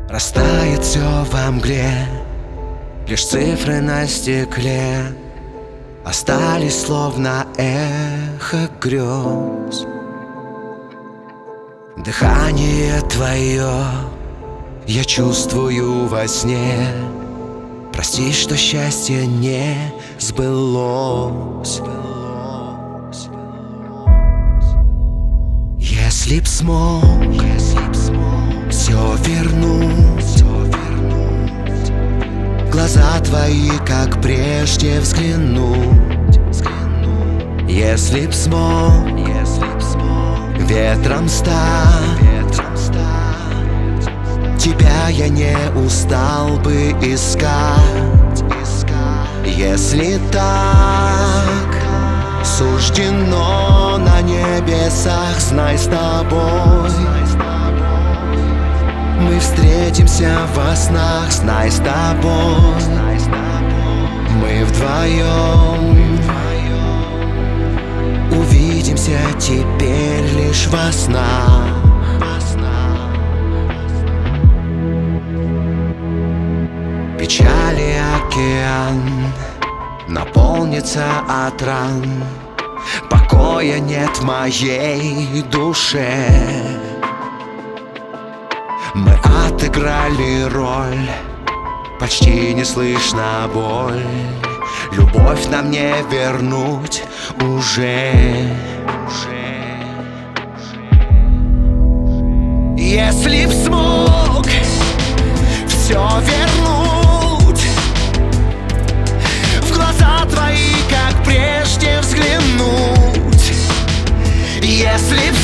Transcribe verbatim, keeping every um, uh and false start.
Растает все во мгле, лишь цифры на стекле остались словно эхо грез. Дыхание твое я чувствую во сне. Прости, что счастье не сбылось. Если б смог, все вернуть, глаза твои, как прежде, взглянуть. Если б смог ветром стать, тебя я не устал бы искать. Если так суждено на небесах, знай, с тобой мы встретимся во снах. Знай, с тобой мы вдвоем увидимся теперь лишь во снах. Печали океан наполнится от ран, покоя нет в моей душе. Мы отыграли роль, почти не слышно боль. Любовь нам не вернуть уже. Если б смог все вернуть, в глаза твои, как прежде, взглянуть. Если б